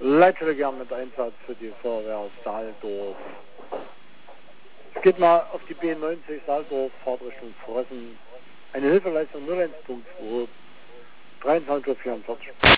Leitstelle mit Einsatz für die Feuerwehr Saaldorf. Es geht mal auf die B90 Saaldorf, Fahrtrichtung Frossen. Eine Hilfeleistung 01.2, 23:44 Uhr.